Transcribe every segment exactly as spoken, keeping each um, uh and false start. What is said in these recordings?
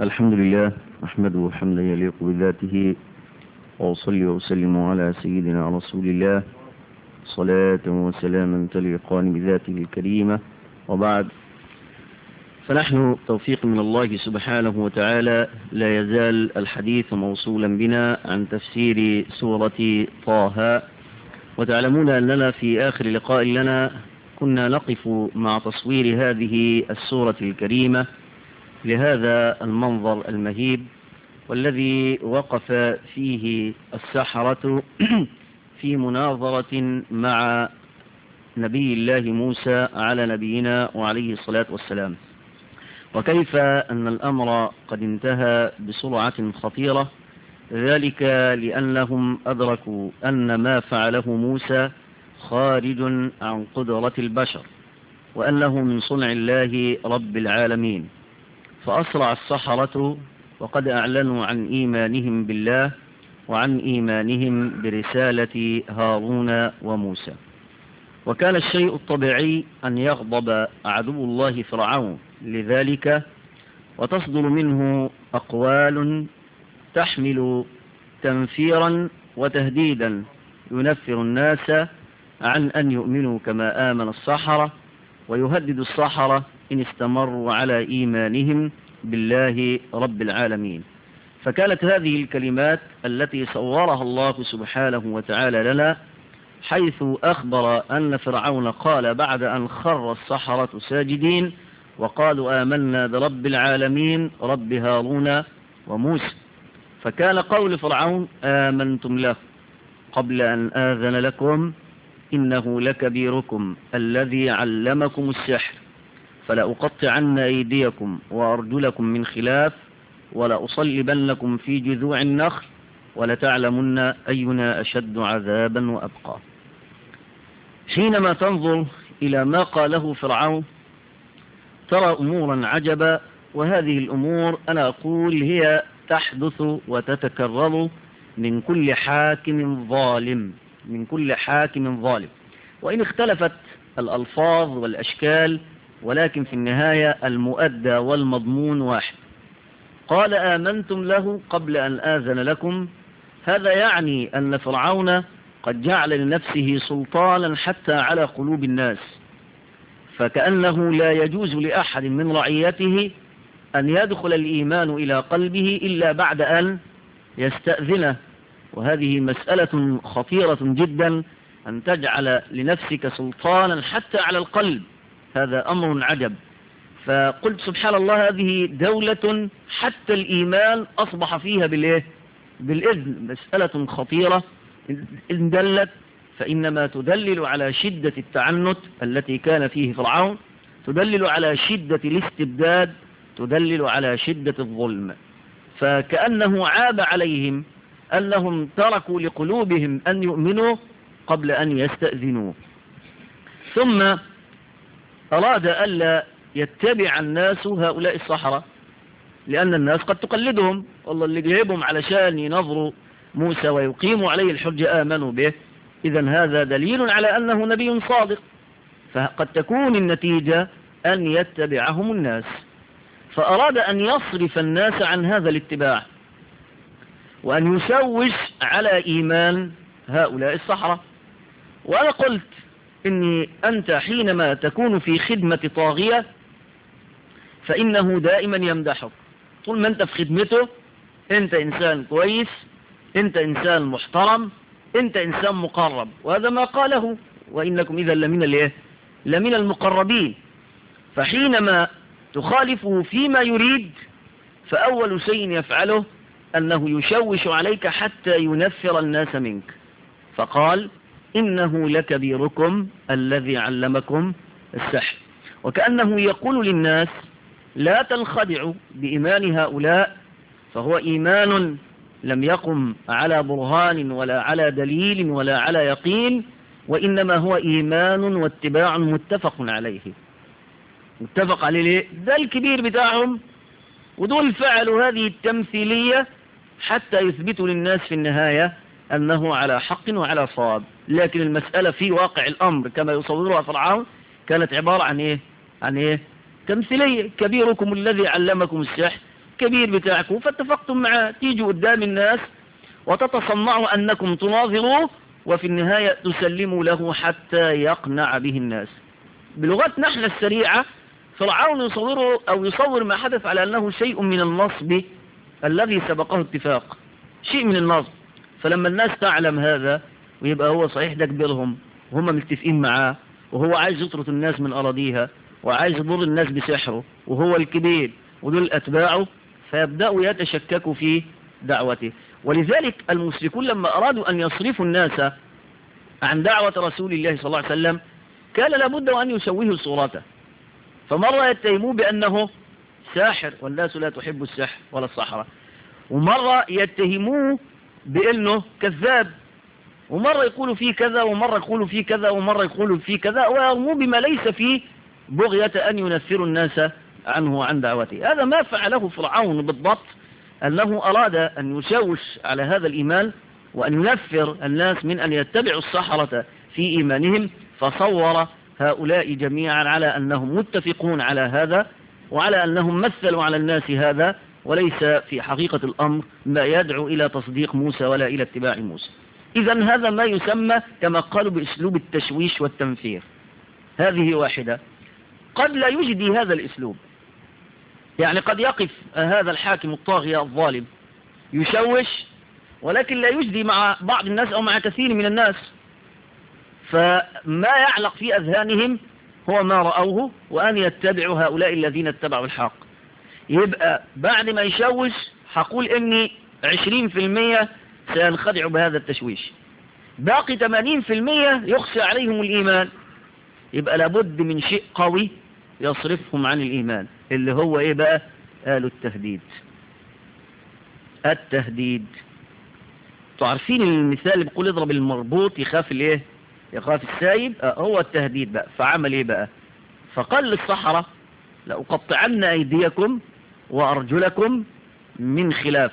الحمد لله أحمده حمدا يليق بذاته، وأصلي وأسلم على سيدنا رسول الله صلاة وسلاما تليقان بذاته الكريمة، وبعد. فنحن توفيق من الله سبحانه وتعالى لا يزال الحديث موصولا بنا عن تفسير سورة طه، وتعلمون أننا في آخر لقاء لنا كنا نقف مع تصوير هذه السورة الكريمة لهذا المنظر المهيب، والذي وقف فيه السحرة في مناظرة مع نبي الله موسى على نبينا وعليه الصلاة والسلام، وكيف أن الأمر قد انتهى بسرعة خطيرة، ذلك لأنهم أدركوا أن ما فعله موسى خارج عن قدرة البشر، وأنه من صنع الله رب العالمين. فأسرع السحرة وقد أعلنوا عن إيمانهم بالله وعن إيمانهم برسالة هارون وموسى. وكان الشيء الطبيعي أن يغضب عدو الله فرعون لذلك، وتصدر منه أقوال تحمل تنفيرا وتهديدا ينفر الناس عن أن يؤمنوا كما آمن السحرة، ويهدد السحرة إن استمروا على إيمانهم بالله رب العالمين. فكانت هذه الكلمات التي صورها الله سبحانه وتعالى لنا، حيث أخبر أن فرعون قال بعد أن خر السحرة ساجدين وقالوا آمنا برب العالمين رب هارون وموسى. فكان قول فرعون آمنتم له قبل أن آذن لكم إنه لكبيركم الذي علمكم السحر فلأقطعن أيديكم وأرجلكم من خلاف ولأصلبنكم في جذوع النخل ولتعلمن أينا أشد عذابا وأبقى. حينما تنظر إلى ما قاله فرعون ترى أمورا عجبا، وهذه الأمور أنا أقول هي تحدث وتتكرر من كل حاكم ظالم، من كل حاكم ظالم، وإن اختلفت الألفاظ والأشكال، ولكن في النهاية المؤدى والمضمون واحد. قال آمنتم له قبل أن آذن لكم، هذا يعني أن فرعون قد جعل لنفسه سلطانا حتى على قلوب الناس، فكأنه لا يجوز لأحد من رعيته أن يدخل الإيمان إلى قلبه إلا بعد أن يستأذنه. وهذه مسألة خطيرة جدا، أن تجعل لنفسك سلطانا حتى على القلب، هذا أمر عجب. فقلت سبحان الله، هذه دولة حتى الإيمان أصبح فيها بالإيه؟ بالإذن. مسألة خطيرة إن دلت فإنما تدلل على شدة التعنت التي كان فيه فرعون، تدلل على شدة الاستبداد، تدلل على شدة الظلم. فكأنه عاب عليهم أنهم تركوا لقلوبهم أن يؤمنوا قبل أن يستأذنوا. ثم أراد ألا يتبع الناس هؤلاء السحرة، لأن الناس قد تقلدهم، والله اللي جايبهم علشان ينظروا موسى ويقيموا عليه الحجة آمنوا به، إذن هذا دليل على أنه نبي صادق، فقد تكون النتيجة أن يتبعهم الناس. فأراد أن يصرف الناس عن هذا الاتباع، وأن يشوش على إيمان هؤلاء السحرة. وأنا قلت إني أنت حينما تكون في خدمة طاغية فإنه دائما يمدحك، طول ما أنت في خدمته أنت إنسان كويس، أنت إنسان محترم، أنت إنسان مقرب، وهذا ما قاله وإنكم إذا لمن الإيه؟ لمن المقربين. فحينما تخالفه فيما يريد فأول شيء يفعله أنه يشوش عليك حتى ينفر الناس منك. فقال إنه لكبيركم الذي علمكم السحر، وكأنه يقول للناس لا تنخدعوا بإيمان هؤلاء، فهو إيمان لم يقم على برهان ولا على دليل ولا على يقين، وإنما هو إيمان واتباع متفق عليه. متفق عليه ليه؟ ده الكبير بتاعهم، ودول فعلوا هذه التمثيلية حتى يثبتوا للناس في النهاية أنه على حق وعلى صواب. لكن المسألة في واقع الأمر كما يصورها فرعون كانت عبارة عن إيه؟ عن إيه؟ تمثيلية. كبيركم الذي علمكم السحر كبير بتاعكم فاتفقتم معاه تيجوا قدام الناس وتتصنعوا أنكم تناظروا وفي النهاية تسلموا له حتى يقنع به الناس. بلغتنا نحن السريعة فرعون يصوره أو يصور ما حدث على أنه شيء من النصب الذي سبقه اتفاق، شيء من النصب. فلما الناس تعلم هذا ويبقى هو صحيح ده كبيرهم وهم متفقين معاه وهو عايز يطرد الناس من أراضيها وعايز يضر الناس بسحره وهو الكبير ودول أتباعه، فيبدأوا يتشككوا في دعوته. ولذلك المشركون لما أرادوا أن يصرفوا الناس عن دعوة رسول الله صلى الله عليه وسلم كان لابد أن يشوهوا صورته. فمرة يتهموه بأنه ساحر والناس لا تحب السحر ولا السحرة، ومرة يتهموه بأنه كذاب، ومرة يقولوا فيه كذا ومرة يقولوا فيه كذا ومرة يقولوا فيه كذا، ويرموا بما ليس فيه بغية أن ينفروا الناس عنه وعن دعوته. هذا ما فعله فرعون بالضبط، أنه أراد أن يشوش على هذا الإيمان وأن ينفر الناس من أن يتبعوا السحرة في إيمانهم، فصور هؤلاء جميعا على أنهم متفقون على هذا وعلى أنهم مثلوا على الناس هذا، وليس في حقيقة الأمر ما يدعو إلى تصديق موسى ولا إلى اتباع موسى. إذن هذا ما يسمى كما قالوا بأسلوب التشويش والتنفير. هذه واحدة. قد لا يجدي هذا الأسلوب، يعني قد يقف هذا الحاكم الطاغية الظالم يشوش ولكن لا يجدي مع بعض الناس أو مع كثير من الناس، فما يعلق في أذهانهم هو ما رأوه وأن يتبعوا هؤلاء الذين اتبعوا الحق. يبقى بعد ما يشوش هقول إني عشرين في المية سينخدعوا بهذا التشويش، باقي ثمانين في المية يخشى عليهم الإيمان. يبقى لابد من شيء قوي يصرفهم عن الإيمان، اللي هو إيه بقى؟ قالوا التهديد. التهديد تعرفين المثال اللي بيقول اضرب المربوط يخاف الايه؟ يخاف السايب. آه هو التهديد بقى. فعمل ايه بقى؟ فقال للسحرة لأقطعن أيديكم وأرجلكم من خلاف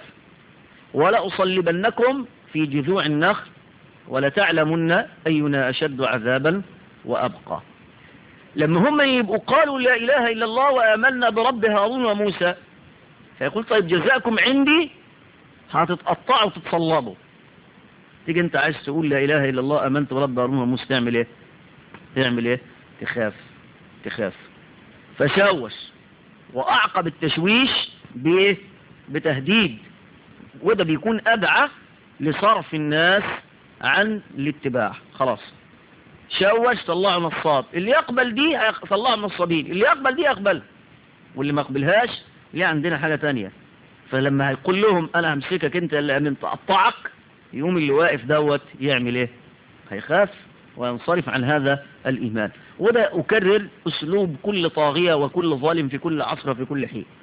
ولأصلبنكم في جذوع النخل ولتعلمن أينا أشد عذابا وأبقى. لما هم يبقوا قالوا لا إله إلا الله وآمنا برب هارون وموسى، فيقول طيب جزاكم عندي هتتقطعوا وتتصلبوا. تيجي انت عايز تقول لا إله إلا الله آمنت برب هارون وموسى، تعمل ايه؟ تعمل ايه؟ تخاف تخاف فشوش وأعقب التشويش بايه؟ بتهديد، وده بيكون أدعى لصرف الناس عن الاتباع. خلاص شوش طلعوا نصاب، اللي يقبل دي طلعوا نصابين، اللي يقبل دي يقبل واللي ما يقبلهاش ليه عندنا حاجة تانية. فلما هيقول لهم أنا همسكك أنت اللي أمنت أقطعك، يوم اللي واقف دوت يعمل إيه؟ هيخاف وينصرف عن هذا الإيمان. وده أكرر أسلوب كل طاغية وكل ظالم في كل عصر وفي كل حين،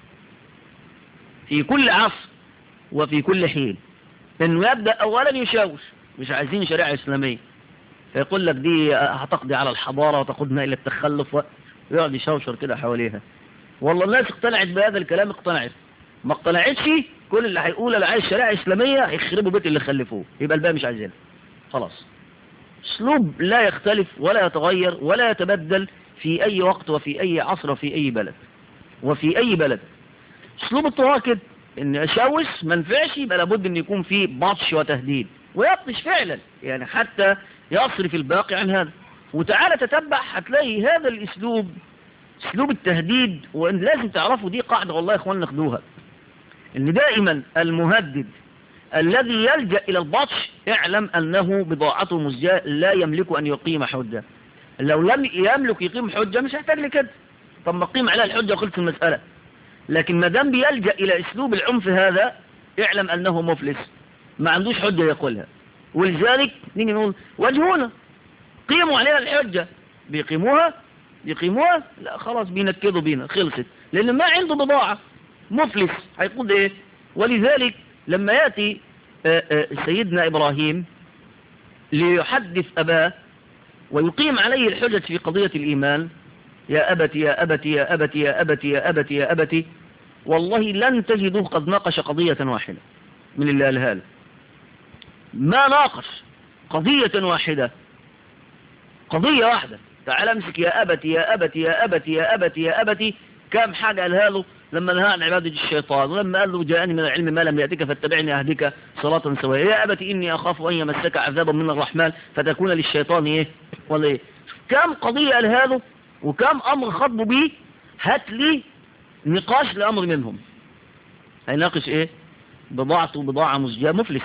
في كل عصر وفي كل حين، إنه يبدأ أولا يشوش، مش عايزين شريعة إسلامية، فيقول لك دي هتقضي على الحضارة وتقودنا إلى التخلف، ويقعد يشوشر كده حواليها. والله الناس اقتنعت بهذا الكلام، اقتنعت ما اقتنعتش كل اللي هيقول انا عايز شريعة إسلامية هيخربوا بيت اللي خلفوه، يبقى الباقي مش عايزينها. خلاص اسلوب لا يختلف ولا يتغير ولا يتبدل في أي وقت وفي أي عصر وفي أي بلد وفي أي بلد. اسلوب الطغاة كده، ان اشوش ما نفعش يبقى لابد ان يكون فيه بطش وتهديد، ويبطش فعلا يعني حتى يصرف الباقي عن هذا. وتعالى تتبع هتلاقي هذا الاسلوب اسلوب التهديد. وان لازم تعرفوا دي قاعدة والله يا اخوان ناخدوها، ان دائما المهدد الذي يلجأ الى البطش اعلم انه بضاعته مزجاة لا يملك ان يقيم حجة. لو لم يملك يقيم حجة مش هيحتاج لكده، طب ما قيم عليها الحجة وخلص المسألة. لكن ما دام بيلجأ الى اسلوب العنف هذا اعلم انه مفلس، ما عندوش حجة يقولها. ولذلك نيجي نقول واجهونا قيموا علينا الحجة، بيقيموها بيقيموها لا خلاص بينكدوا بينا خلصت، لان ما عنده بضاعة، مفلس هيقول ايه. ولذلك لما يأتي سيدنا إبراهيم ليحدث أباه ويقيم عليه الحجة في قضية الإيمان، يا أبت يا أبت يا أبت يا أبت يا أبت يا أبت، والله لن تجدوه قد ناقش قضية واحدة من اللي قالها له، ما ناقش قضية واحدة، قضية واحدة. تعال امسك يا أبت يا أبت يا أبت يا أبت يا أبت، كم حاجة قالها له؟ لما نهى عن عبادة الشيطان، ولما قال له جاءني من العلم ما لم يأتك فاتبعني أهدك صراطا سويا. يا أبت إني أخاف أن يمسك عذابا من الرحمن فتكون للشيطان إيه ولا إيه. كم قضية قال هذا وكم أمر خطبوا به. هات لي نقاش لأمر منهم. هيناقش إيه؟ بضاعته بضاعة مزجاة مفلس.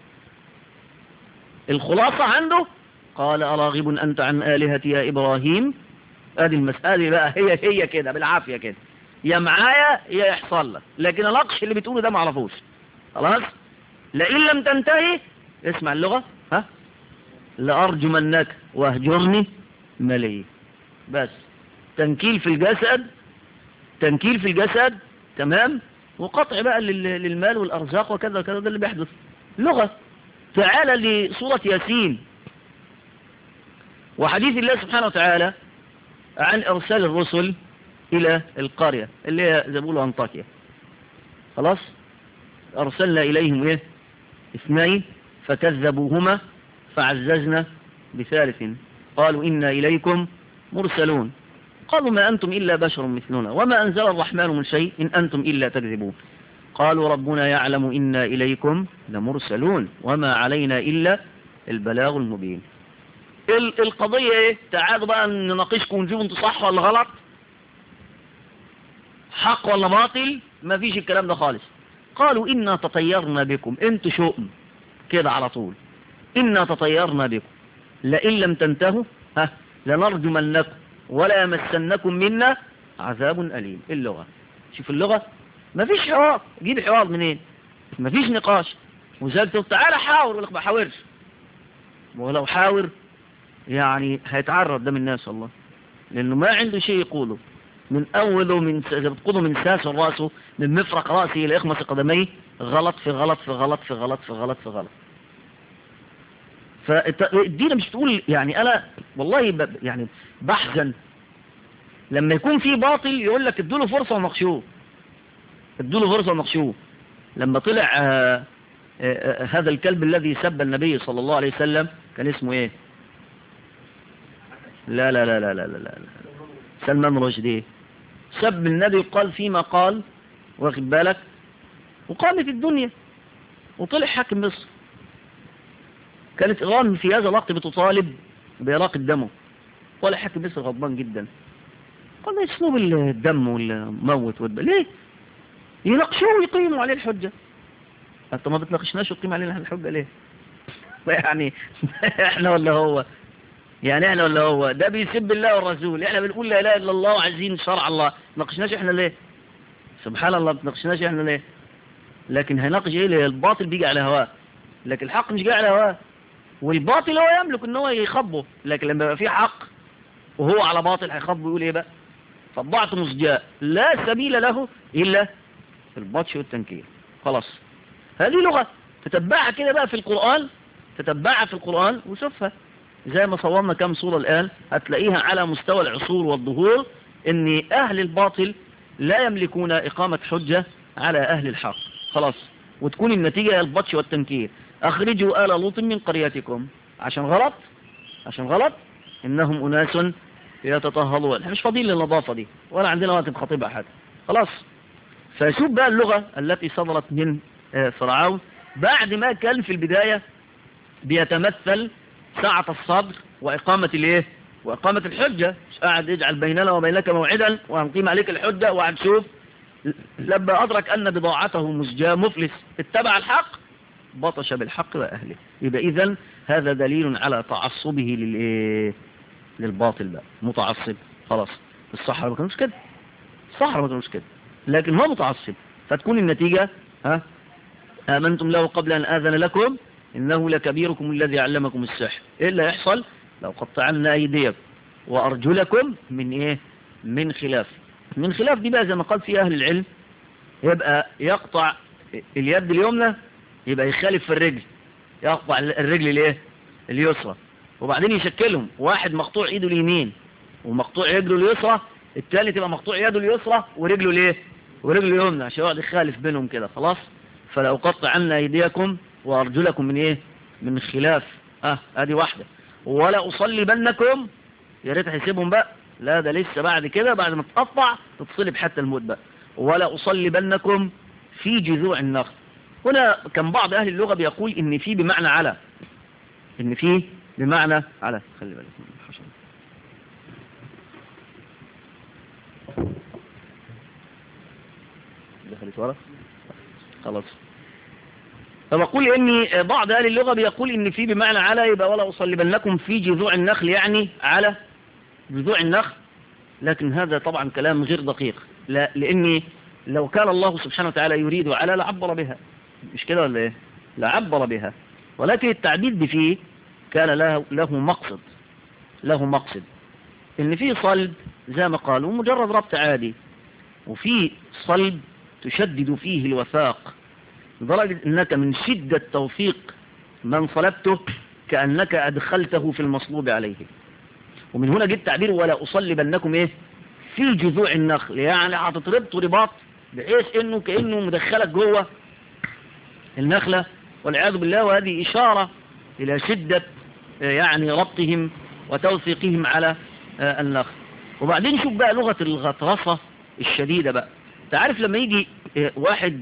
الخلاصة عنده قال أراغب أنت عن آلهتي يا إبراهيم. هذه المسألة بقى هي هي كده بالعافية كده، يا معايا يا يحصل لك، لكن الأقش اللي بتقوله ده ما عرفوش. خلاص لئن لم تنتهي اسمع اللغة ها لأرجمنك واهجرني مليا. بس تنكيل في الجسد، تنكيل في الجسد تمام، وقطع بقى للمال والأرزاق وكذا وكذا. ده اللي بيحدث لغة. تعالى لسورة ياسين وحديث الله سبحانه وتعالى عن إرسال الرسل إلى القرية اللي هي زي ما بيقولوا أنطاكيا. خلاص أرسلنا إليهم إيه اثنين فكذبوهما فعززنا بثالث قالوا إنا إليكم مرسلون قالوا ما أنتم إلا بشر مثلنا وما أنزل الرحمن من شيء إن أنتم إلا تكذبون قالوا ربنا يعلم إنا إليكم لمرسلون وما علينا إلا البلاغ المبين. القضية إيه؟ تعالوا بقى نناقشكم ونشوف انتوا صح ولا غلط، حق ولا باطل. ما فيش الكلام ده خالص. قالوا إنا تطيرنا بكم، انتوا شؤم كده على طول. إنا تطيرنا بكم لئن لم تنتهوا ها لنرجمنكم ولا يمسنكم منا عذاب أليم. اللغة شوف اللغة، ما فيش حوار. جيب حوار منين؟ ما فيش نقاش. وزالت تعالى حاور ولا ما حاورش، ولو حاور يعني هيتعرض ده من الناس والله، لأنه ما عنده شيء يقوله من أوله، من بتقوله من ساس راسه، من مفرق راسه إلى إخمص قدميه، غلط في غلط في غلط في غلط في غلط في غلط. فالدين مش تقول يعني أنا والله يعني بحزن لما يكون في باطل يقول لك ادوله فرصة ونقشوه، ادوله فرصة ونقشوه. لما طلع آآ آآ هذا الكلب الذي سب النبي صلى الله عليه وسلم كان اسمه ايه؟ لا لا لا لا لا لا, لا. سلمان رشدي سب النبي قال فيما قال، واخد بالك، وقامت الدنيا وطلع حاكم مصر. كانت إيران في هذا الوقت بتطالب بإراقة دمه، طلع حاكم مصر غضبان جدا قال لا يسلوب الدم والموت والدم ليه؟ يناقشوه ويقيموا عليه الحجة. انت ما بتناقشناش وتقيم علينا الحجة ليه؟ يعني احنا ولا هو؟ يعني احنا ولا هو؟ ده بيسب الله والرسول، احنا بنقول لا اله الا الله وعايزين شرع الله، ناقشناش احنا ليه؟ سبحان الله بتناقشناش احنا ليه؟ لكن هيناقش ايه ليه؟ الباطل بيجي على هواه، لكن الحق مش جاي على هواه. والباطل هو يملك ان هو يخبه، لكن لما يبقى فيه حق وهو على باطل هيخبه يقول ايه بقى؟ فضعت مزجاء لا سبيل له الا البطش والتنكير. خلاص هذه لغة تتبعها كده بقى في القرآن، تتبعها في القرآن وشوفها زي ما صورنا كم صورة الآن هتلاقيها على مستوى العصور والظهور، ان اهل الباطل لا يملكون اقامة حجة على اهل الحق. خلاص وتكون النتيجة البطش والتنكير. اخرجوا آل لوط من قريتكم عشان غلط، عشان غلط انهم اناس يتطهرون. احنا مش فاضيين للنظافة دي ولا عندنا وقت نخاطبها حد. خلاص فشوف بقى اللغة التي صدرت من فرعون بعد ما كان في البداية بيتمثل سعة الصدر وإقامة الايه وإقامة الحجة. مش قاعد يجعل بيننا وبينك موعدا وهنقيم عليك الحجة، وقاعد شوف لما أدرك أن بضاعته مزجاة مفلس اتبع الحق بطش بالحق وأهله. يبقى إذن هذا دليل على تعصبه للإيه للباطل بقى، متعصب. خلاص الصحراء ما كانوش كده، الصحراء ما كانوش كده، لكن هو متعصب. فتكون النتيجة ها آمنتم له قبل أن آذن لكم إنه لكبيركم الذي علمكم السحر. إيه اللي يحصل؟ لو قطعنا أيديكم وأرجلكم من إيه من خلاف. من خلاف دي بقى زي ما قال في أهل العلم يبقى يقطع اليد اليمنى، يبقى يخالف في الرجل، يقطع الرجل الايه اليسرى، وبعدين يشكلهم واحد مقطوع ايده اليمين ومقطوع رجله اليسرى، الثاني تبقى مقطوع يده اليسرى ورجله الايه ورجله اليمنى، عشان يقعد يخالف بينهم كده. خلاص فلو قطع عنا ايديكم وارجلكم من ايه من خلاف. اه ادي واحده. ولا اصلبنكم، يا ريت هيسيبهم بقى، لا ده لسه بعد كده بعد ما تقطع تتصلب حتى الموت بقى. ولا أصلبنكم في جذوع النخل. هنا كان بعض أهل اللغة بيقول إن في بمعنى على، إن في بمعنى على. خلي بالك من الحشرة. دخلت ورا خلاص. فبقول إن بعض أهل اللغة بيقول إن في بمعنى على، يبقى ولا أصلبنكم في جذوع النخل يعني على جذوع النخل. لكن هذا طبعا كلام غير دقيق، لا، لأن لو كان الله سبحانه وتعالى يريد على لعبر بها، مش كده ولا إيه؟ لعبر بها، ولكن التعبير بفيه كان له له مقصد، له مقصد إن في صلب زي ما قالوا مجرد ربط عادي، وفي صلب تشدد فيه الوثاق لدرجة أنك من شدة توثيق من صلبته كأنك أدخلته في المصلوب عليه. ومن هنا جاء التعبير ولا أصلبنكم إيه في جذوع النخل، يعني هتتربطوا رباط بحيث إنه كأنه مدخلك جوه النخلة والعياذ بالله. وهذه إشارة إلى شدة يعني ربطهم وتوثيقهم على النخل. وبعدين شوف بقى لغة الغطرسة الشديدة بقى. تعرف لما يجي واحد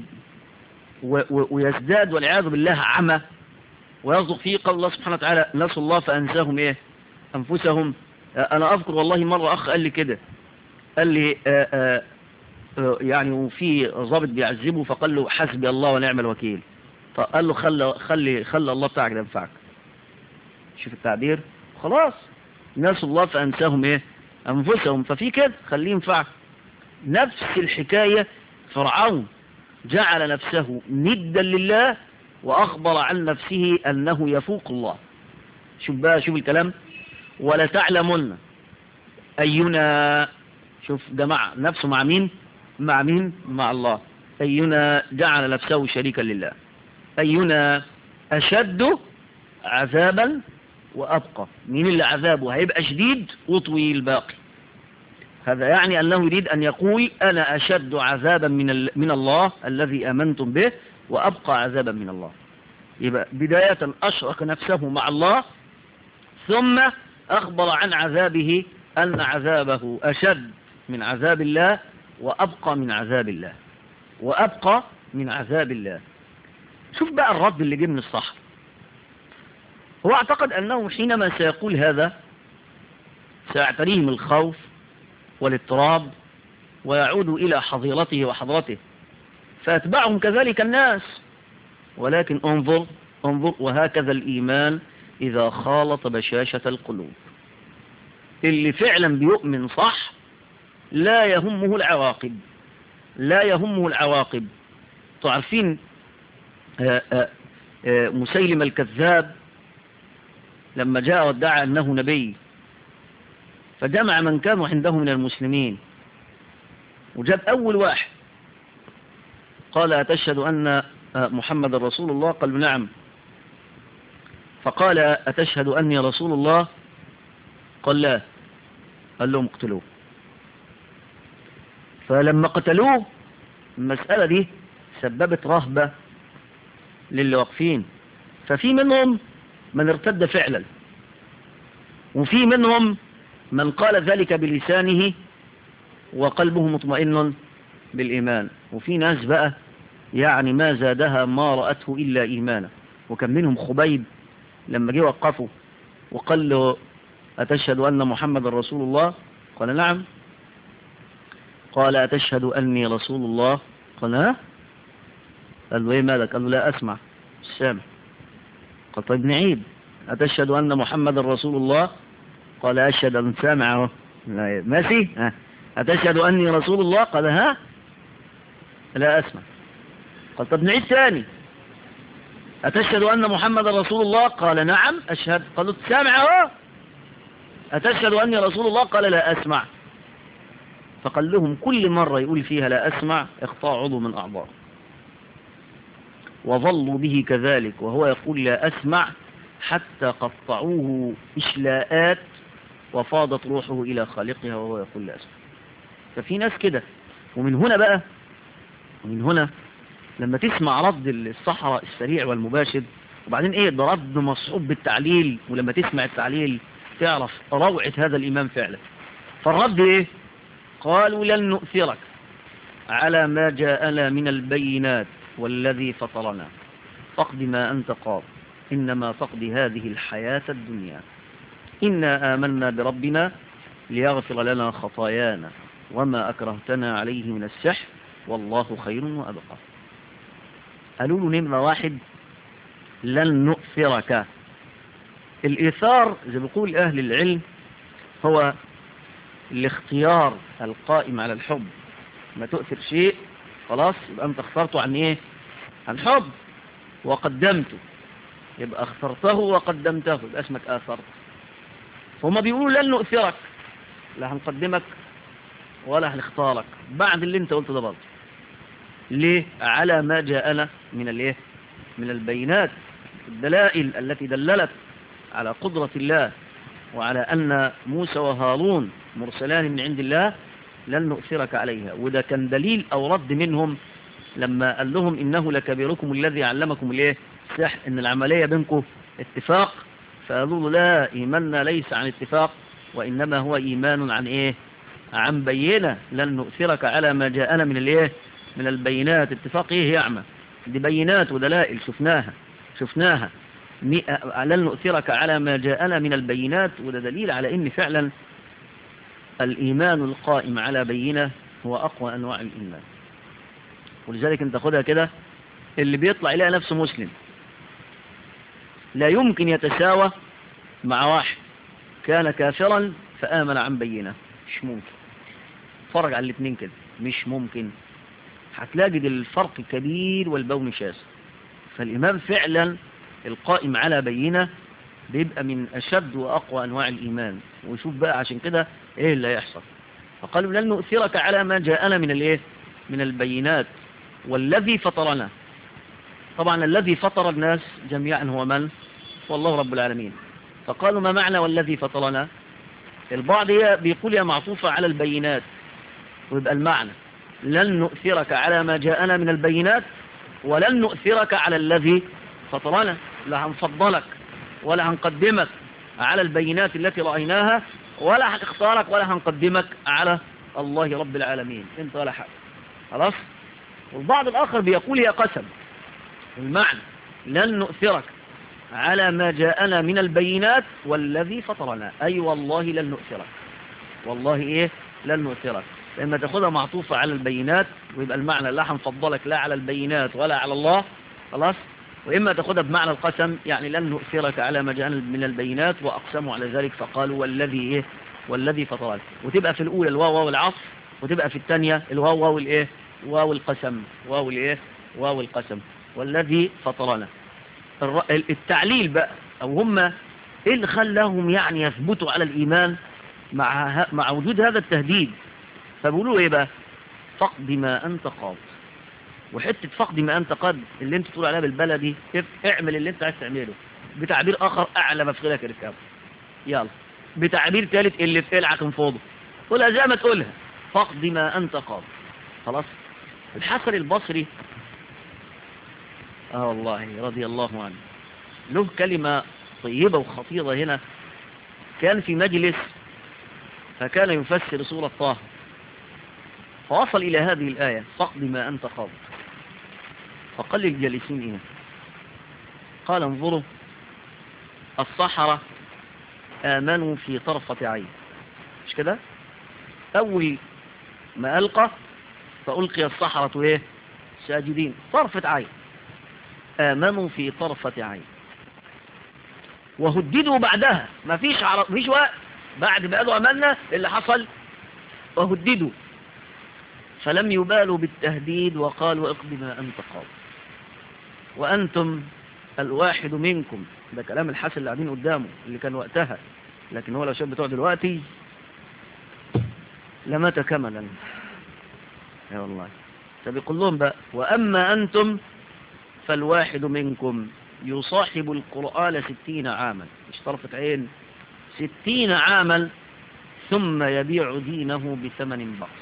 ويزداد والعياذ بالله عمى ويصدق فيه قول الله سبحانه وتعالى نسوا الله فأنساهم إيه أنفسهم. أنا أذكر والله مرة أخ قال لي كده، قال لي آآ آآ يعني وفي ضابط بيعذبه فقال له حسبي الله ونعم الوكيل، فقال له خلي خلي خلي الله بتاعك ده ينفعك. شوف التعبير، خلاص نسوا الله فأنساهم إيه أنفسهم، ففي كده خليه ينفعك. نفس الحكاية فرعون جعل نفسه ندا لله وأخبر عن نفسه أنه يفوق الله. شوف بقى، شوف الكلام، ولا تعلمن أينا، شوف ده مع نفسه مع مين؟ مع مين؟ مع الله. أينا جعل نفسه شريكا لله، أينا أشد عذابا وأبقى. مين اللي عذابه هيبقى شديد وطويل باقي؟ هذا يعني أنه يريد أن يقول أنا أشد عذابا من من الله الذي آمنتم به وأبقى عذابا من الله. يبقى بداية أشرك نفسه مع الله، ثم أخبر عن عذابه أن عذابه أشد من عذاب الله وأبقى من عذاب الله، وأبقى من عذاب الله. شوف بقى الرد اللي جه من الصحر. هو اعتقد أنه حينما سيقول هذا سيعتريهم الخوف والاضطراب ويعود إلى حظيرته وحضرته، فأتبعهم كذلك الناس. ولكن انظر انظر وهكذا الإيمان إذا خالط بشاشة القلوب. اللي فعلا بيؤمن صح لا يهمه العواقب، لا يهمه العواقب. تعرفين مسيلم الكذاب لما جاء وادعى أنه نبي، فجمع من كانوا عنده من المسلمين وجاب أول واحد قال أتشهد أن محمد رسول الله؟ قالوا نعم. فقال أتشهد أني رسول الله؟ قال لا. قال لهم اقتلوه. فلما قتلوه المسألة دي سببت رهبة للي واقفين، ففي منهم من ارتد فعلا، وفي منهم من قال ذلك بلسانه وقلبه مطمئن بالإيمان، وفي ناس بقى يعني ما زادها ما رأته إلا إيمانا. وكان منهم خبيب لما جه وقفوا وقال له أتشهد أن محمد رسول الله؟ قال نعم. قال أتشهد أني رسول الله؟ قال ها. قال له إيه مالك؟ قال له لا أسمع مش سامع. قال طيب نعيد، أتشهد أن محمد رسول الله؟ قال أشهد أن سامعه ماشي. ها. أتشهد أني رسول الله؟ قال ها لا أسمع. قال طب نعيد ثاني، أتشهد أن محمد رسول الله؟ قال نعم أشهد. قالوا سامعه. أتشهد أني رسول الله؟ قال لا أسمع. فقال لهم كل مرة يقول فيها لا أسمع اقطع عضو من أعضاء، وظلوا به كذلك وهو يقول لا أسمع حتى قطعوه إشلاءات وفاضت روحه إلى خالقها وهو يقول لا أسمع. ففي ناس كده. ومن هنا بقى ومن هنا لما تسمع رد الصحراء السريع والمباشر، وبعدين ايه ده رد مصحوب بالتعليل، ولما تسمع التعليل تعرف روعة هذا الإيمان فعلا. فالرد ايه؟ قالوا لن نؤثرك على ما جاءنا من البينات والذي فطرنا فاقض ما أنت قاض إنما تقضي هذه الحياة الدنيا إنا آمنا بربنا ليغفر لنا خطايانا وما أكرهتنا عليه من السحر والله خير وأبقى. قالوا له نمرة واحد لن نؤثرك. الإيثار زي بيقول أهل العلم هو الاختيار القائم على الحب. ما تؤثر شيء خلاص يبقى أنت اخترته عن إيه؟ عن حب وقدمته، يبقى اخترته وقدمته يبقى اسمك آثرت. فهم بيقولوا لن نؤثرك، لا هنقدمك ولا هنختارك بعد اللي انت قلته ده برضه. ليه؟ على ما جاءنا من الايه؟ من البينات، الدلائل التي دللت على قدرة الله وعلى أن موسى وهارون مرسلان من عند الله لن نؤثرك عليها. وده كان دليل أو رد منهم لما قال لهم إنه لكبيركم الذي علمكم الايه؟ السحر، إن العملية بينكم اتفاق. فقالوا له لا، إيماننا ليس عن اتفاق وإنما هو إيمان عن إيه؟ عن بينة. لن نؤثرك على ما جاءنا من الايه؟ من البينات. اتفاق ايه يعمى؟ دي بينات ودلائل شفناها شفناها لن نؤثرك على ما جاءنا من البينات. وده دليل على ان فعلا الايمان القائم على بينة هو اقوى انواع الايمان. ولذلك انت خدها كده، اللي بيطلع يلاقي نفسه مسلم لا يمكن يتساوى مع واحد كان كافرا فآمن عن بينة. مش ممكن. فرج على الاثنين كده، مش ممكن. هتلاقي الفرق كبير والبون شاسع. فالإمام فعلا القائم على بينة بيبقى من أشد وأقوى أنواع الإيمان. وشوف بقى عشان كده إيه اللي يحصل. فقالوا لن نؤثرك على ما جاءنا من الإيه؟ من البينات والذي فطرنا. طبعا الذي فطر الناس جميعا هو من؟ والله رب العالمين. فقالوا ما معنى والذي فطرنا؟ البعض بيقول يا معطوفة على البينات، ويبقى المعنى لن نؤثرك على ما جاءنا من البينات ولن نؤثرك على الذي فطرنا. لا هنفضلك ولا هنقدمك على البينات التي رأيناها ولا هنختارك ولا هنقدمك على الله رب العالمين. انت ولا حاجة خلاص. والبعض الآخر بيقول يا قسم، المعنى لن نؤثرك على ما جاءنا من البينات والذي فطرنا، أي والله لن نؤثرك. والله إيه؟ لن نؤثرك. لما تأخذها معطوفة على البينات ويبقى المعنى لا هنفضلك لا على البينات ولا على الله خلاص. وإما تأخذها بمعنى القسم يعني لن نؤثرك على ما جاءنا من البينات وأقسموا على ذلك فقالوا والذي إيه؟ والذي فطرنا. وتبقى في الأولى الواو واو العصر، وتبقى في الثانية الواو واو الإيه؟ واو القسم. واو الإيه؟ واو القسم. والذي فطرنا. التعليل بقى أو هم إيه اللي خلاهم يعني يثبتوا على الإيمان مع مع وجود هذا التهديد؟ فبيقولوا إيه بقى؟ فقد ما أنت قاض. وحتة فقد ما أنت قاض اللي أنت تقول عليها بالبلدي اعمل اللي أنت عايز تعمله. بتعبير آخر أعلى مفخلك ركاب. يلا بتعبير ثالث اللي في قلعك انفوضه. قولها زي ما تقولها فقد ما أنت قاض خلاص. الحسن البصري آه والله رضي الله عنه له كلمة طيبة وخطيرة هنا. كان في مجلس فكان يفسر سورة طه فوصل إلى هذه الآية فقد ما أنت قاض. فقال للجالسين إيه؟ قال انظروا السحرة آمنوا في طرفة عين. مش كده؟ أول ما ألقى فألقي السحرة إيه؟ ساجدين. طرفة عين. آمنوا في طرفة عين وهددوا بعدها. ما فيش عرب فيش وقت بعد ما قالوا أمنا اللي حصل وهددوا فلم يبالوا بالتهديد وقالوا اقض ما أنت قاض وأنتم الواحد منكم. ده كلام الحسن اللي قاعدين قدامه اللي كان وقتها. لكن هو لو شاب بتوع دلوقتي لمات كملا يا والله. فبيقول لهم بقى وأما أنتم فالواحد منكم يصاحب القرآن ستين عاما. مش طرفة عين، ستين عاما ثم يبيع دينه بثمن بخس.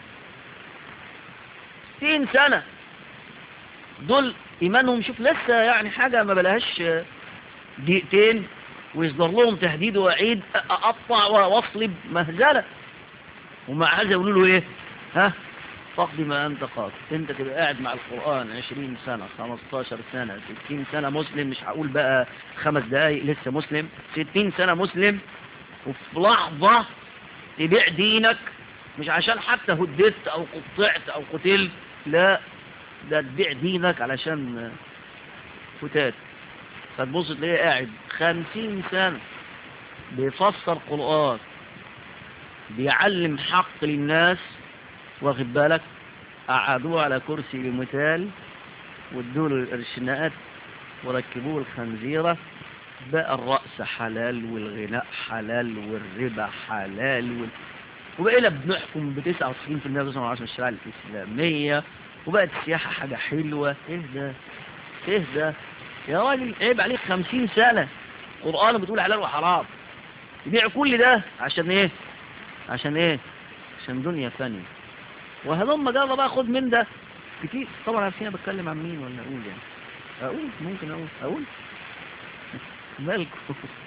ستين سنة دول إيمانهم شوف لسه يعني حاجة ما بلاهاش دقيقتين ويصدر لهم تهديد وعيد أقطع وأصلب مهزلة. ومع هذا يقولوا له إيه؟ ها فاقض ما أنت قاض. أنت تبقى قاعد مع القرآن عشرين سنة خمستاشر سنة ستين سنة مسلم، مش هقول بقى خمس دقايق لسه مسلم، ستين سنة مسلم، وفي لحظة تبيع دينك، مش عشان حتى هددت أو قطعت أو قتلت، لا، ده تبيع دينك علشان فتات. فتبص تلاقيه قاعد خمسين سنة بيفسر قرآن، بيعلم حق للناس، واخد بالك، قعدوه على كرسي بمثال وادوا له القرشنات وركبوه الخنزيرة، بقى الرأس حلال والغناء حلال والربا حلال وال... وبقينا بنحكم بتسعة وتسعين في المية من الشريعة الإسلامية، وبقت السياحة حاجة حلوة. اهدى اهدى يا راجل، عيب عليك، خمسين سنة قرآن بتقول حلال وحرام، يبيع كل ده عشان ايه؟ عشان ايه؟ عشان دنيا ثانية. وهلما قال بقى خد من ده كتير. طبعا عارفين انا بتكلم عن مين ولا اقول؟ يعني اقول ممكن اقول اقول مالكم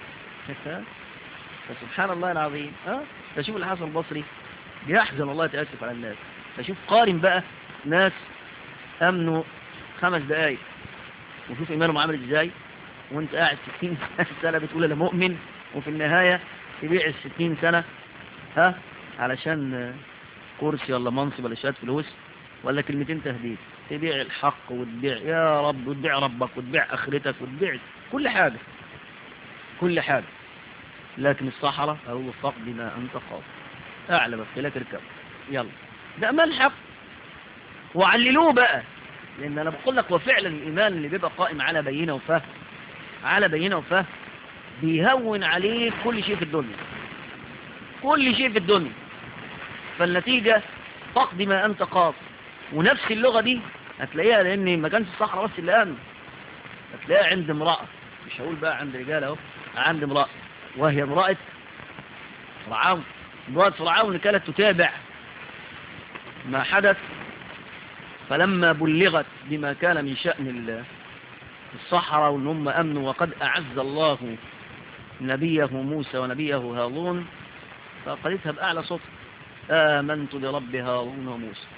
فسبحان الله العظيم. اه فشوف اللي حصل البصري، بيحزن والله، تأسف على الناس. فشوف قارن بقى ناس امنوا خمس دقايق وشوف ايمانهم عامل ازاي، وانت قاعد ستين سنة بتقول انا مؤمن، وفي النهاية تبيع الستين سنة ها علشان كرسي ولا منصب ولا شهادة فلوس ولا كلمتين تهديد. تبيع الحق وتبيع يا رب وتبيع ربك وتبيع اخرتك وتبيع كل حاجة كل حاجة. لكن الصحراء هو فقد ما انت قاض، اعلى بفتلك اركب يلا، ده امان حق. وعللوه بقى، لان انا بقول لك وفعلا الايمان اللي بيبقى قائم على بينه وفهم، على بينه وفهم، بيهون عليه كل شيء في الدنيا، كل شيء في الدنيا. فالنتيجة فقد ما أنت قاض. ونفس اللغة دي هتلاقيها، لأن ما كانش الصحراء بس اللي آمن، هتلاقيها عند امرأة، مش هقول بقى عند رجال اهو، عند امرأة، وهي امرأة فرعون. امرأة فرعون كانت تتابع ما حدث، فلما بلغت بما كان من شأن الصحراء وان هم أمنوا وقد أعز الله نبيه موسى ونبيه هارون، فقالتها بأعلى صوت آمنت برب هارون وموسى.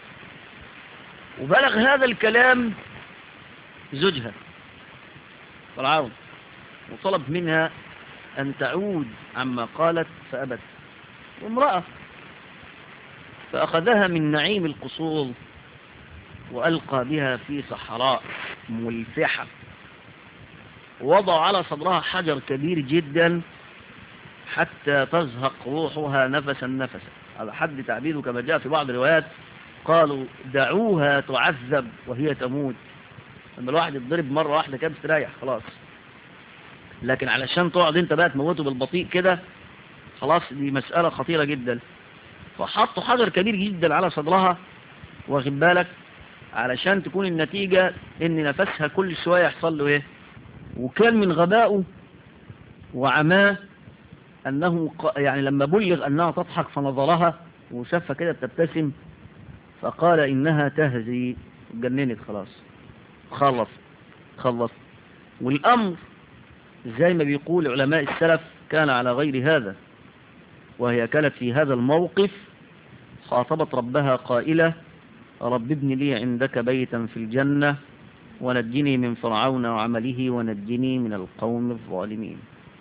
وبلغ هذا الكلام زوجها فرعون، وطلب منها أن تعود عما قالت فأبت. وامرأة فأخذها من نعيم القصور وألقى بها في صحراء ملفحة، ووضع على صدرها حجر كبير جدا حتى تزهق روحها نفسا نفسا، على حد تعبيره كما جاء في بعض الروايات، قالوا دعوها تعذب وهي تموت. لما الواحد يتضرب مرة واحدة كده بتريح خلاص، لكن علشان تقعد انت بقى تموته بالبطيء كده خلاص، دي مسألة خطيرة جدا. فحطوا حجر كبير جدا على صدرها، واخد بالك، علشان تكون النتيجة ان نفسها كل شوية يحصل له ايه. وكان من غبائه وعماه أنه يعني لما بلغ أنها تضحك فنظرها وشافها كده بتبتسم، فقال إنها تهزي، جننت خلاص، خلص خلص. والأمر زي ما بيقول علماء السلف كان على غير هذا، وهي كانت في هذا الموقف خاطبت ربها قائلة رب ابن لي عندك بيتا في الجنة ونجني من فرعون وعمله ونجني من القوم الظالمين.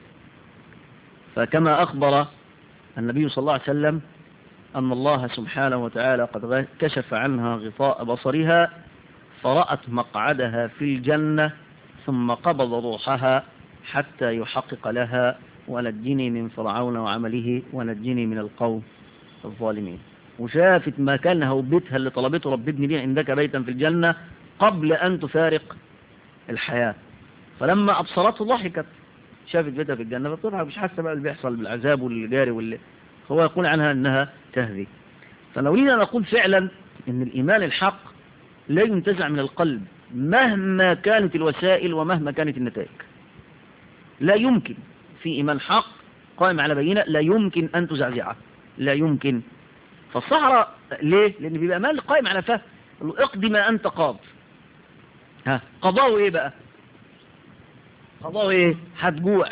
فكما أخبر النبي صلى الله عليه وسلم أن الله سبحانه وتعالى قد كشف عنها غطاء بصرها فرأت مقعدها في الجنة ثم قبض روحها حتى يحقق لها ونجني من فرعون وعمله ونجني من القوم الظالمين. وشافت مكانها وبيتها اللي طلبته رب ابن لي عندك بيتا في الجنة قبل أن تفارق الحياة. فلما أبصرته ضحكت، شافت بيتها في الجنة فبتضحك، مش حاسة بقى اللي بيحصل بالعذاب واللي جاري واللي هو يقول عنها أنها تهذي. فنريد أن نقول فعلا أن الإيمان الحق لا ينتزع من القلب مهما كانت الوسائل ومهما كانت النتائج. لا يمكن في إيمان حق قائم على بينة لا يمكن أن تزعزعه، لا يمكن. فالصحراء ليه؟ لأن بيبقى إيمان قائم على فهم، اقضي ما أنت قاض. ها قضاءه إيه بقى؟ قضاءه إيه؟ هتجوع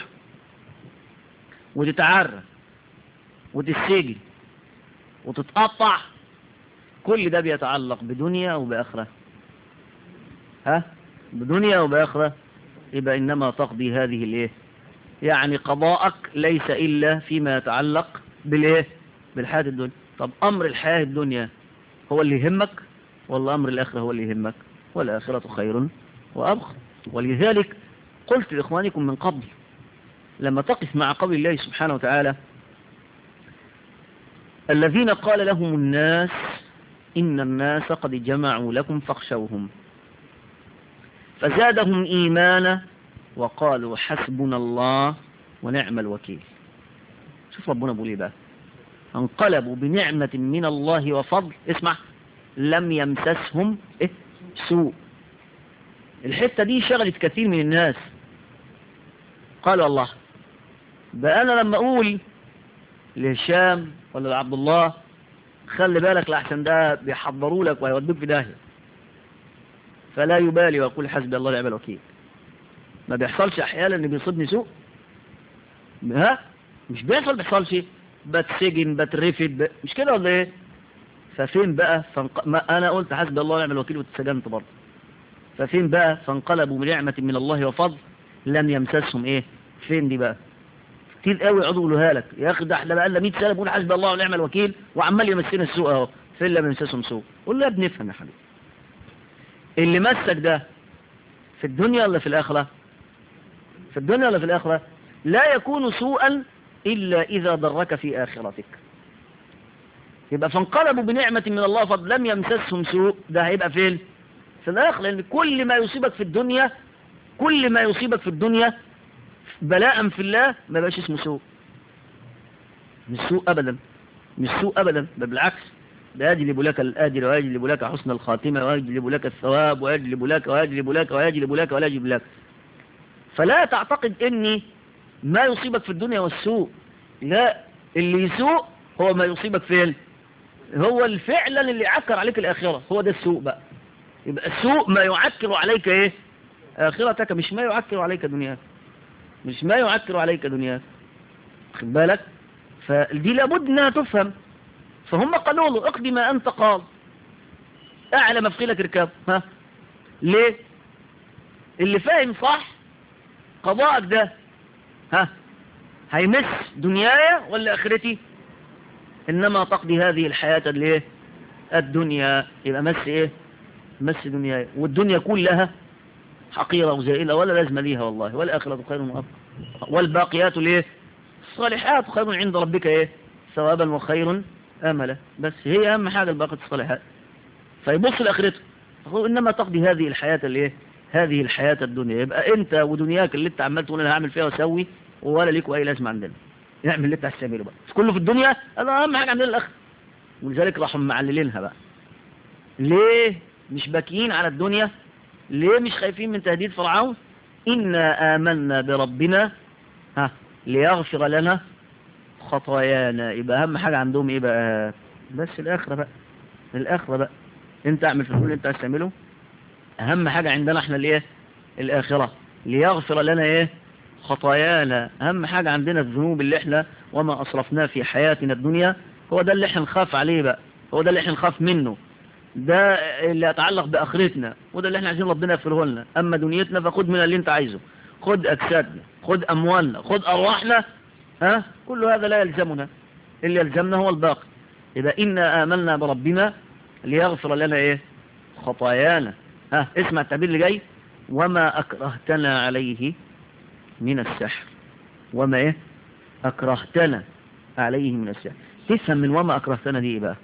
وتتعرى وتتسجن وتتقطع كل ده بيتعلق بدنيا أو بآخرة؟ ها؟ بدنيا أو بآخرة؟ يبقى إنما تقضي هذه الإيه؟ يعني قضاءك ليس إلا فيما يتعلق بالإيه؟ بالحياة الدنيا. طب أمر الحياة الدنيا هو اللي يهمك ولا أمر الآخرة هو اللي يهمك؟ والآخرة خير وأبقى. ولذلك قلت لإخوانكم من قبل لما تقف مع قول الله سبحانه وتعالى الذين قال لهم الناس إن الناس قد جمعوا لكم فاخشوهم فزادهم إيمانا وقالوا حسبنا الله ونعم الوكيل. شوف ربنا بيقول ايه بقى؟ انقلبوا بنعمة من الله وفضل، اسمع، لم يمسسهم إيه؟ سوء. الحتة دي شغلت كثير من الناس، قالوا الله بقى أنا لما أقول لهشام ولا لعبد الله خلي بالك لأحسن ده بيحضروا لك ويودوك في داهية، فلا يبالي ويقول حسبي الله ونعم الوكيل. ما بيحصلش أحيانا إن بيصيبني سوء؟ ها؟ مش بيحصل بيحصلش، بتسجن بترفد ب... مش كده ولا ايه؟ ففين بقى فانق... ما انا قلت حسبي الله ونعم الوكيل واتسجنت برضه. ففين بقى فانقلبوا بنعمة من الله وفضل لم يمسسهم ايه؟ فين دي بقى؟ كتير قوي يقعدوا يقولوها لك يا اخي ده احنا بقى لنا مية سنه بنقول حسبي الله ونعم الوكيل وعمال يمسنا السوء اهو، فين لم يمسسهم سوء؟ قول له يا ابني افهم يا حبيبي، اللي مسك ده في الدنيا ولا في الاخره؟ في الدنيا ولا في الاخره؟ لا يكون سوءا إلا إذا ضرك في آخرتك. يبقى فانقلبوا بنعمة من الله فضل لم يمسسهم سوء، ده هيبقى فين؟ في الآخرة. لأن كل ما يصيبك في الدنيا كل ما يصيبك في الدنيا بلاء في الله ما بقاش اسمه سوء. مش سوء أبدا، مش سوء أبدا، بل بالعكس، ده يجلب لك الآجر ويجلب لك حسن الخاتمة ويجلب لك الثواب ويجلب لك ويجلب لك ويجلب لك ويجلب لك. فلا تعتقد إني ما يصيبك في الدنيا والسوء، لا، اللي يسوء هو ما يصيبك فين؟ هو الفعل اللي يعكر عليك الآخرة، هو ده السوء بقى. يبقى السوء ما يعكر عليك ايه؟ آخرتك، مش ما يعكر عليك دنياك، مش ما يعكر عليك دنياك، خد بالك. فدي لابد انها تفهم. فهم قالوا له اقضي ما انت قال، اعلى ما في خيلك اركب. ها ليه؟ اللي فاهم صح قضاءك ده ها هيمس دنياي ولا اخرتي؟ انما تقضي هذه الحياة الايه؟ الدنيا. يبقى مس ايه؟ مس دنياي، والدنيا كلها حقيرة وزائلة ولا لازمة ليها والله، والآخرة خير وأبقى، والباقيات الايه؟ الصالحات خير عند ربك ايه؟ ثوابا وخير املا. بس هي اهم حاجة الباقيات الصالحات. فيبص لاخرته يقول انما تقضي هذه الحياة الايه؟ هذه الحياة الدنيا. يبقى انت ودنياك اللي انت عمال تقول انا هعمل فيها واسوي ولا ليكوا اي لازمه عندنا، نعمل اللي انت عايز تعمله بقى كله في الدنيا. انا اهم حاجه عندنا الاخره. ولذلك راحوا معللينها بقى. ليه مش باكيين على الدنيا؟ ليه مش خايفين من تهديد فرعون؟ انا امنا بربنا ها ليغفر لنا خطايانا. يبقى اهم حاجه عندهم ايه بقى؟ بس الاخره بقى، الاخره بقى. انت اعمل في اللي انت عايز تعمله. اهم حاجه عندنا احنا الايه؟ الاخره. ليغفر لنا ايه؟ خطايانا. اهم حاجة عندنا الذنوب اللي احنا وما اصرفناه في حياتنا الدنيا، هو ده اللي احنا نخاف عليه بقى، هو ده اللي احنا نخاف منه، ده اللي يتعلق باخرتنا، وده اللي احنا عايزين ربنا يغفره لنا. اما دنيتنا فخد منها اللي انت عايزه، خد اجسادنا، خد اموالنا، خد ارواحنا، ها كل هذا لا يلزمنا، اللي يلزمنا هو الباقي. يبقى إنا آمنا بربنا ليغفر لنا ايه؟ خطايانا. ها اسمع التعبير اللي جاي، وما اكرهتنا عليه من السحر. وما ايه اكرهتنا عليه من السحر. تفهم من وما اكرهتنا دي ايه بقى؟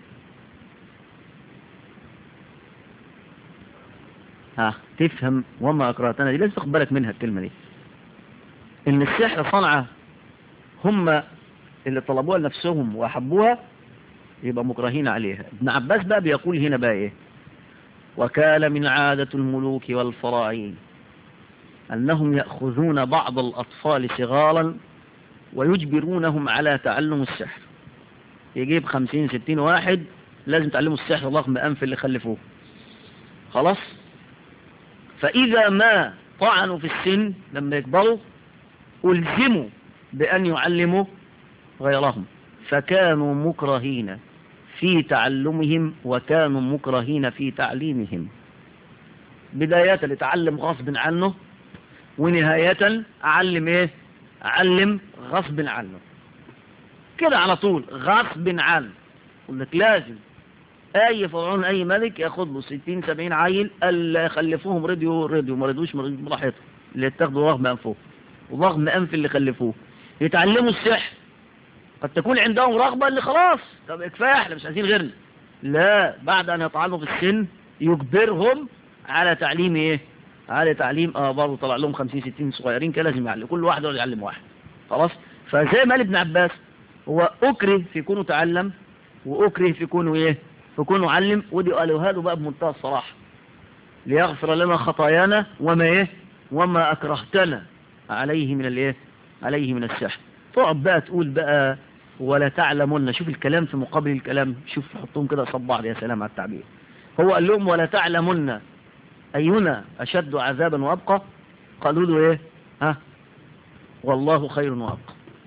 ها تفهم وما اكرهتنا دي، لازم تاخد بالك منها الكلمه دي. ان السحر صنعه هم اللي طلبوها لنفسهم واحبوها، يبقى مكرهين عليها. ابن عباس بقى بيقول هنا بقى ايه؟ وكان من عادة الملوك والفراعين أنهم يأخذون بعض الأطفال صغارا ويجبرونهم على تعلم السحر. يجيب خمسين ستين واحد لازم تعلموا السحر رغم أنف اللي خلفوه، خلاص. فإذا ما طعنوا في السن لما يكبروا ألزموا بأن يعلموا غيرهم، فكانوا مكرهين في تعلمهم وكانوا مكرهين في تعليمهم. بداية لتعلم غصب عنه، ونهاية أعلم إيه؟ أعلم غصب عنه كده على طول، غصب عنه. يقول لك لازم أي فرعون أي ملك ياخد له ستين سبعين عيل، اللي يخلفوهم رضيوا رضيوا، ما رضوش ما رضوش براحتهم، اللي يتاخدوا رغم أنفه ورغم أنف اللي خلفوه. يتعلموا السحر، قد تكون عندهم رغبة اللي خلاص طب اكفاية احنا مش عايزين غيرنا، لا بعد أن يطعنوا في السن يجبرهم على تعليم ايه؟ على تعليم اه برضه طلع لهم خمسين ستين صغيرين كده لازم يعلم، كل واحد يقعد يعلم واحد خلاص. فزي ما قال ابن عباس، هو أكره في كونه تعلم وأكره في كونه ايه؟ في كونه علم. ودي قالوا له بقى بمنتهى الصراحة، ليغفر لنا خطايانا وما ايه؟ وما أكرهتنا عليه من الايه؟ عليه من السحر. تقعد بقى تقول بقى ولا تعلمون، شوف الكلام في مقابل الكلام، شوف حطهم كده قصاد بعض، يا سلام على التعبير. هو قال لهم ولا تعلمون أينا أشد عذابا وأبقى، قالوا له إيه؟ ها والله خير وأبقى.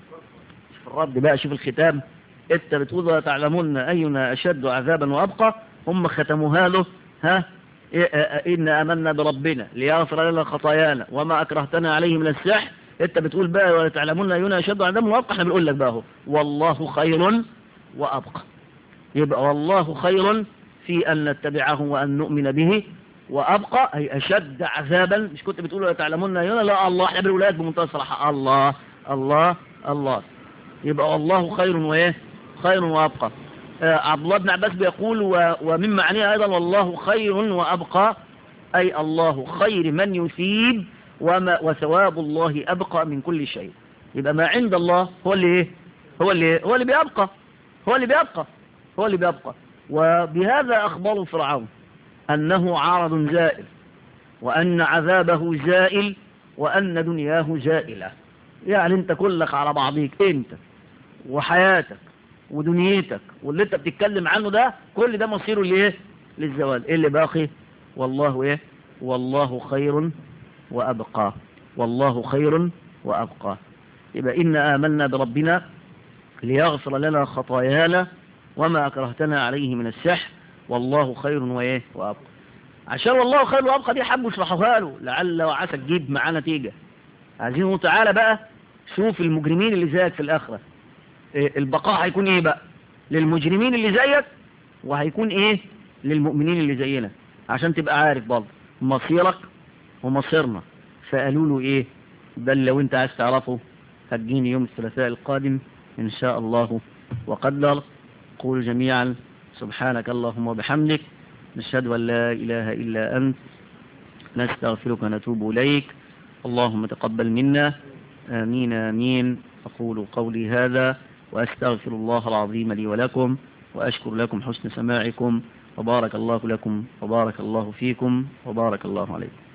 شوف الرد بقى، شوف الختام، أنت بتقول ولا تعلمون أينا أشد عذابا وأبقى، هم ختموها له ها إيه؟ إن آمنا بربنا ليغفر لنا خطايانا وما أكرهتنا عليه من السحر. أنت بتقول بقى ولا تعلمون أينا أشد عذابا وأبقى، احنا بنقول لك بقى هو والله خير وأبقى. يبقى والله خير في أن نتبعه وأن نؤمن به، وأبقى أي أشد عذابا. مش كنت بتقول لا تعلمون أينا؟ لا الله، احنا بالولايات بمنتهى الصراحة، الله الله الله. يبقى والله خير وإيه؟ خير وأبقى. آه عبد الله بن عباس بيقول و... ومن معنيه أيضا والله خير وأبقى، أي الله خير من يثيب، وما وثواب الله أبقى من كل شيء. يبقى ما عند الله هو اللي إيه؟ هو اللي هو اللي بيبقى هو اللي بيبقى هو اللي بيبقى. وبهذا أخبر فرعون أنه عارض زائل، وأن عذابه زائل، وأن دنياه زائلة. يعني أنت كلك على بعضيك، أنت وحياتك ودنيتك واللي أنت بتتكلم عنه ده، كل ده مصيره لإيه؟ للزوال. إيه اللي باقي؟ والله إيه؟ والله خير وأبقى، والله خير وأبقى. يبقى إن آمنا بربنا ليغفر لنا خطايانا وما أكرهتنا عليه من السحر والله خير وإيه؟ وأبقى. عشان والله خير وأبقى دي حبوا يشرحوها له لعل وعسى تجيب معاه نتيجة. عايزينه تعالى بقى شوف المجرمين اللي زيك في الآخرة، إيه البقاء هيكون إيه بقى؟ للمجرمين اللي زيك، وهيكون إيه؟ للمؤمنين اللي زينا، عشان تبقى عارف برضه مصيرك ومصيرنا. فقالوا له إيه؟ بل لو أنت عايز تعرفه هتجيني يوم الثلاثاء القادم إن شاء الله وقدر. قول جميعا سبحانك اللهم وبحمدك، نشهد أن لا إله إلا أنت، نستغفرك ونتوب إليك، اللهم تقبل منا، آمين آمين. أقول قولي هذا وأستغفر الله العظيم لي ولكم، وأشكر لكم حسن سماعكم، وبارك الله لكم وبارك الله فيكم وبارك الله عليكم.